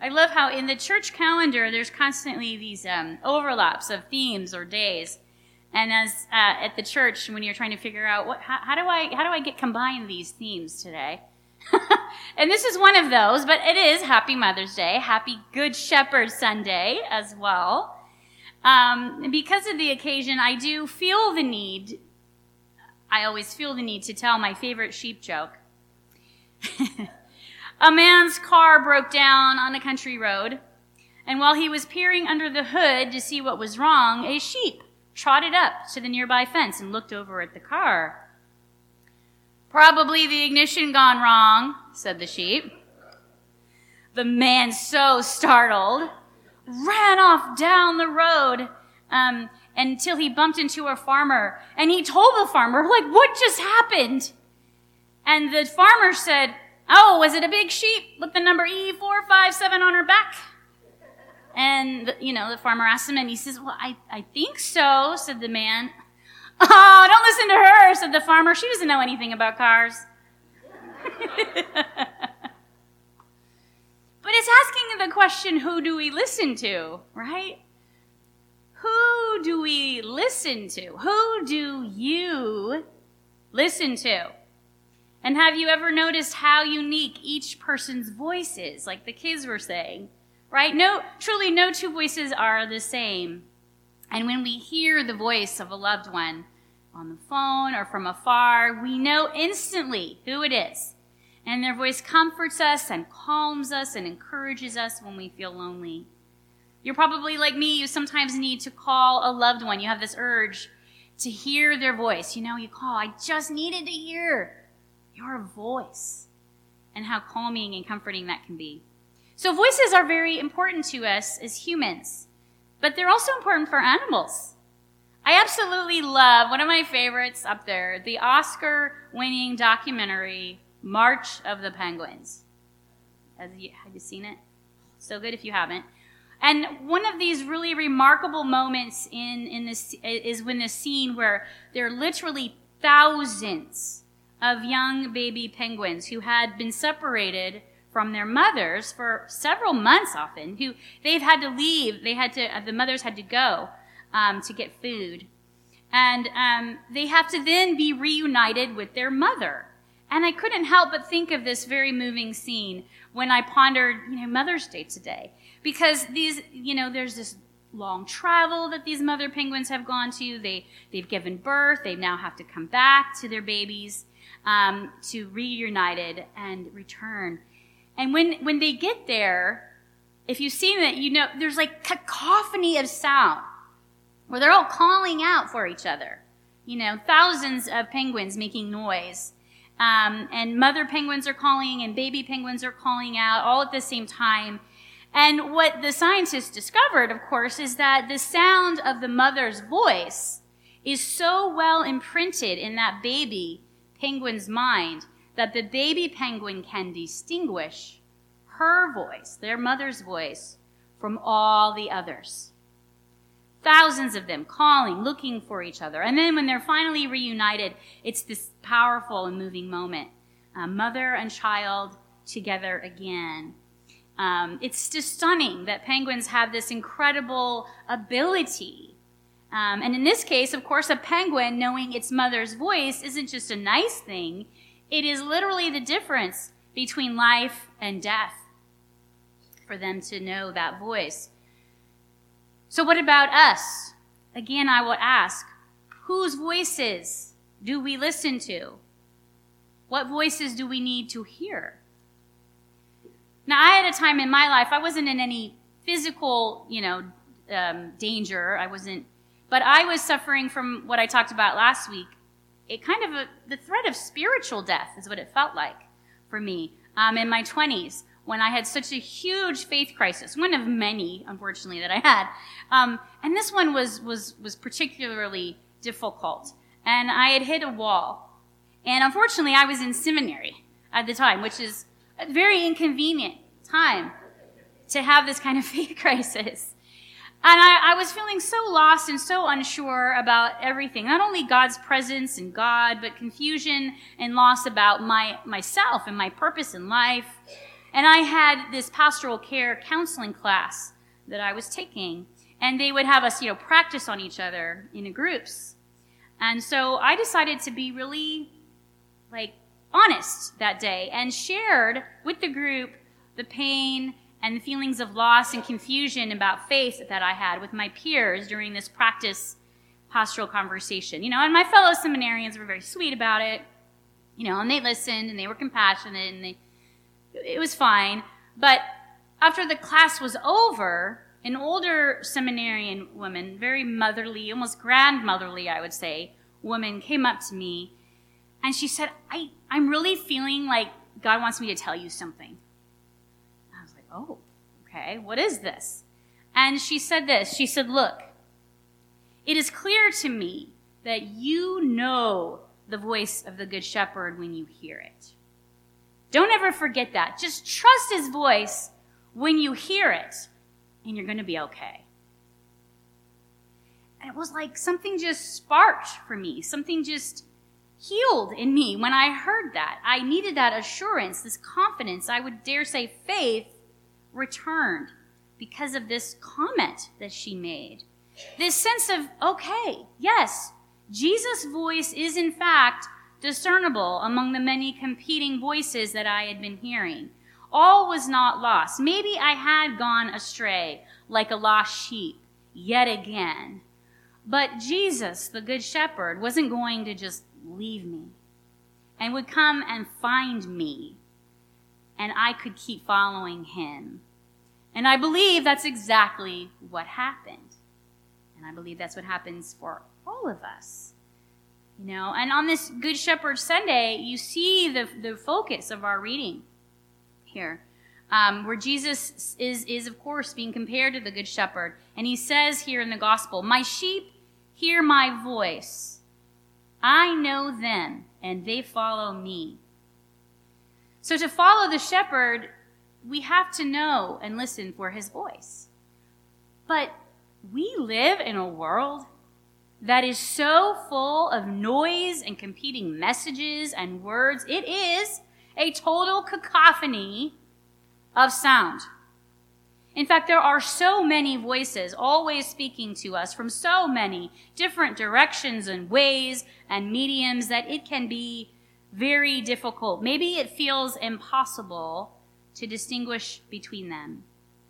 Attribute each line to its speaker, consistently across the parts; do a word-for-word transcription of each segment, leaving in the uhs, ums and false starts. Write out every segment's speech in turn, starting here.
Speaker 1: I love how in the church calendar, there's constantly these um, overlaps of themes or days. And as uh, at the church, when you're trying to figure out what, how, how do I how do I get combine these themes today? And this is one of those, but it is Happy Mother's Day, Happy Good Shepherd Sunday as well. Um, and because of the occasion, I do feel the need, I always feel the need to tell my favorite sheep joke. A man's car broke down on a country road, and while he was peering under the hood to see what was wrong, a sheep trotted up to the nearby fence and looked over at the car. "Probably the ignition gone wrong," said the sheep. The man, so startled, ran off down the road um, until he bumped into a farmer, and he told the farmer, like, "What just happened?" And the farmer said, "Oh, was it a big sheep with the number E four five seven on her back?" And, you know, the farmer asked him, and he says, "Well, I, I think so," said the man. "Oh, don't listen to her," said the farmer. "She doesn't know anything about cars." But it's asking the question, who do we listen to, right? Who do we listen to? Who do you listen to? And have you ever noticed how unique each person's voice is, like the kids were saying, right? No, truly no two voices are the same. And when we hear the voice of a loved one on the phone or from afar, we know instantly who it is. And their voice comforts us and calms us and encourages us when we feel lonely. You're probably like me, you sometimes need to call a loved one. You have this urge to hear their voice. You know, you call, "I just needed to hear your voice," and how calming and comforting that can be. So voices are very important to us as humans, but they're also important for animals. I absolutely love, one of my favorites up there, the Oscar-winning documentary, March of the Penguins. Have you, have you seen it? So good if you haven't. And one of these really remarkable moments in, in this is when the scene where there are literally thousands of young baby penguins who had been separated from their mothers for several months often, who they've had to leave, they had to, the mothers had to go um, to get food. And um, they have to then be reunited with their mother. And I couldn't help but think of this very moving scene when I pondered, you know, Mother's Day today. Because these, you know, there's this long travel that these mother penguins have gone to. They, they've given birth. They now have to come back to their babies um, to reunited and return. And when, when they get there, if you've seen it, you know, there's like cacophony of sound where they're all calling out for each other. You know, thousands of penguins making noise. Um, and mother penguins are calling and baby penguins are calling out all at the same time. And what the scientists discovered, of course, is that the sound of the mother's voice is so well imprinted in that baby penguin's mind that the baby penguin can distinguish her voice, their mother's voice, from all the others. Thousands of them calling, looking for each other. And then when they're finally reunited, it's this powerful and moving moment. Uh, mother and child together again. Um, it's just stunning that penguins have this incredible ability. Um, and in this case, of course, a penguin knowing its mother's voice isn't just a nice thing. It is literally the difference between life and death for them to know that voice. So what about us? Again, I will ask, whose voices do we listen to? What voices do we need to hear? Now, I had a time in my life, I wasn't in any physical, you know, um, danger. I wasn't, but I was suffering from what I talked about last week. It kind of, a, the threat of spiritual death is what it felt like for me um, in my twenties. When I had such a huge faith crisis, one of many, unfortunately, that I had. Um, and this one was, was, was particularly difficult. And I had hit a wall. And unfortunately, I was in seminary at the time, which is a very inconvenient time to have this kind of faith crisis. And I, I was feeling so lost and so unsure about everything, not only God's presence and God, but confusion and loss about my myself and my purpose in life. And I had this pastoral care counseling class that I was taking, and they would have us, you know, practice on each other in groups. And so I decided to be really, like, honest that day and shared with the group the pain and the feelings of loss and confusion about faith that I had with my peers during this practice pastoral conversation. You know, and my fellow seminarians were very sweet about it, you know, and they listened and they were compassionate and they, it was fine. But after the class was over, an older seminarian woman, very motherly, almost grandmotherly, I would say, woman came up to me and she said, I, I'm really feeling like God wants me to tell you something. I was like, oh, okay, what is this? And she said this, she said, look, it is clear to me that you know the voice of the Good Shepherd when you hear it. Don't ever forget that. Just trust his voice when you hear it, and you're going to be okay. And it was like something just sparked for me. Something just healed in me when I heard that. I needed that assurance, this confidence, I would dare say faith, returned because of this comment that she made. This sense of, okay, yes, Jesus' voice is in fact discernible among the many competing voices that I had been hearing. All was not lost. Maybe I had gone astray like a lost sheep yet again. But Jesus, the Good Shepherd, wasn't going to just leave me and would come and find me, and I could keep following him. And I believe that's exactly what happened. And I believe that's what happens for all of us. You know, and on this Good Shepherd Sunday, you see the, the focus of our reading here, um, where Jesus is, is, of course, being compared to the Good Shepherd. And he says here in the gospel, my sheep hear my voice. I know them, and they follow me. So to follow the shepherd, we have to know and listen for his voice. But we live in a world that is so full of noise and competing messages and words. It is a total cacophony of sound. In fact, there are so many voices always speaking to us from so many different directions and ways and mediums that it can be very difficult. Maybe it feels impossible to distinguish between them.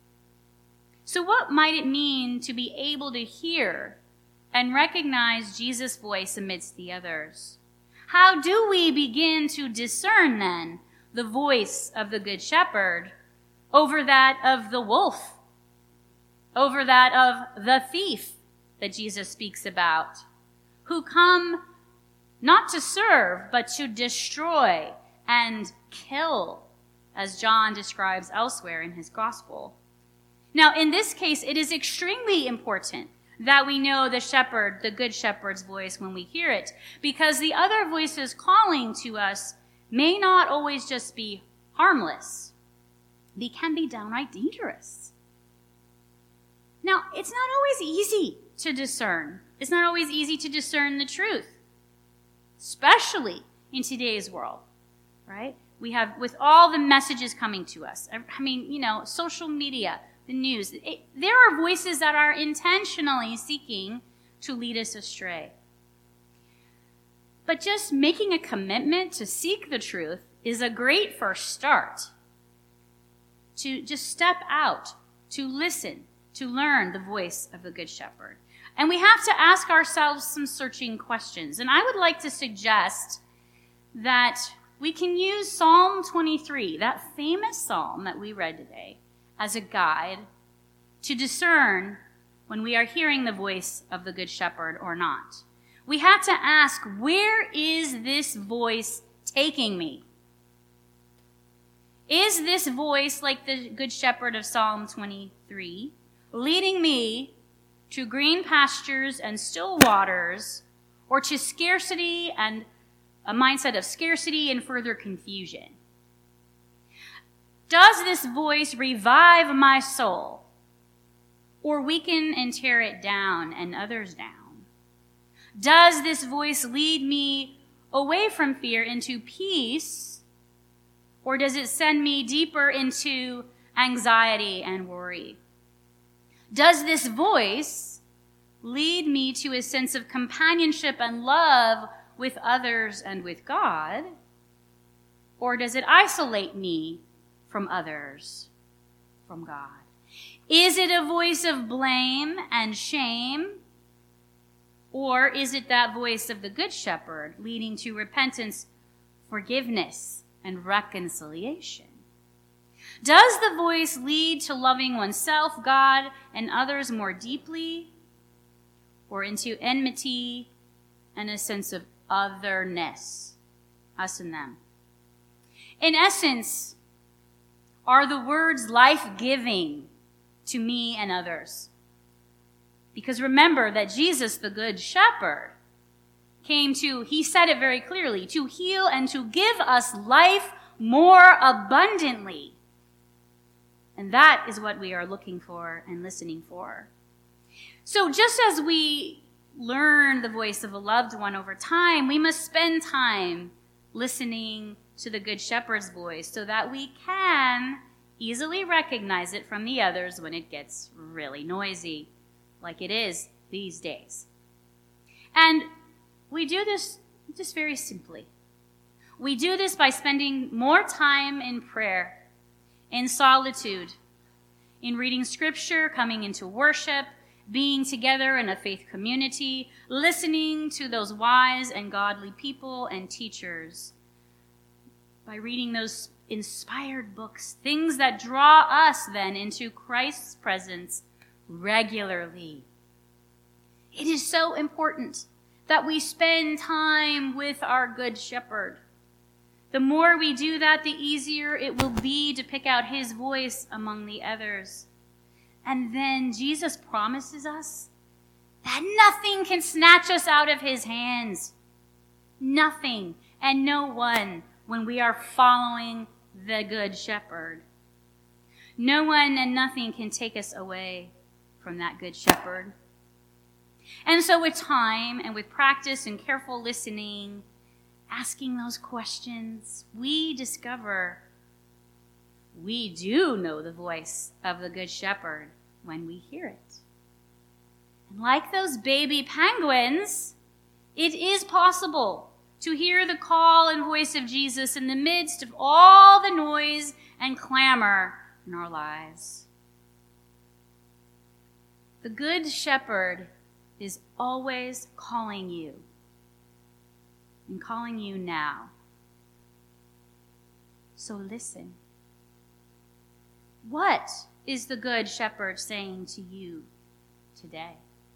Speaker 1: So what might it mean to be able to hear and recognize Jesus' voice amidst the others? How do we begin to discern then the voice of the Good Shepherd over that of the wolf, over that of the thief that Jesus speaks about, who come not to serve, but to destroy and kill, as John describes elsewhere in his gospel? Now, in this case, it is extremely important that we know the shepherd, the Good Shepherd's voice when we hear it, because the other voices calling to us may not always just be harmless. They can be downright dangerous. Now, it's not always easy to discern. It's not always easy to discern the truth, especially in today's world, right? We have, with all the messages coming to us, I mean, you know, social media, the news, it, there are voices that are intentionally seeking to lead us astray. But just making a commitment to seek the truth is a great first start. To just step out, to listen, to learn the voice of the Good Shepherd. And we have to ask ourselves some searching questions. And I would like to suggest that we can use Psalm twenty-three, that famous psalm that we read today, as a guide to discern when we are hearing the voice of the Good Shepherd or not. We have to ask, where is this voice taking me? Is this voice, like the Good Shepherd of Psalm twenty-three, leading me to green pastures and still waters, or to scarcity and a mindset of scarcity and further confusion? Does this voice revive my soul, or weaken and tear it down and others down? Does this voice lead me away from fear into peace, Or does it send me deeper into anxiety and worry? Does this voice lead me to a sense of companionship and love with others and with God? Or does it isolate me from others, from God? Is it a voice of blame and shame? Or is it that voice of the Good Shepherd leading to repentance, forgiveness, and reconciliation? Does the voice lead to loving oneself, God, and others more deeply, or into enmity and a sense of otherness, us and them? In essence, are the words life-giving to me and others? Because remember that Jesus, the Good Shepherd, came to, he said it very clearly, to heal and to give us life more abundantly. And that is what we are looking for and listening for. So just as we learn the voice of a loved one over time, we must spend time listening to the Good Shepherd's voice so that we can easily recognize it from the others when it gets really noisy, like it is these days. And we do this just very simply. We do this by spending more time in prayer, in solitude, in reading scripture, coming into worship, being together in a faith community, listening to those wise and godly people and teachers, by reading those inspired books, things that draw us then into Christ's presence regularly. It is so important that we spend time with our Good Shepherd. The more we do that, the easier it will be to pick out his voice among the others. And then Jesus promises us that nothing can snatch us out of his hands. Nothing and no one when we are following the Good Shepherd. No one and nothing can take us away from that Good Shepherd. And so with time and with practice and careful listening, asking those questions, we discover we do know the voice of the Good Shepherd when we hear it. And like those baby penguins, it is possible to hear the call and voice of Jesus in the midst of all the noise and clamor in our lives. The Good Shepherd is always calling you, and calling you now. So listen. What is the Good Shepherd saying to you today?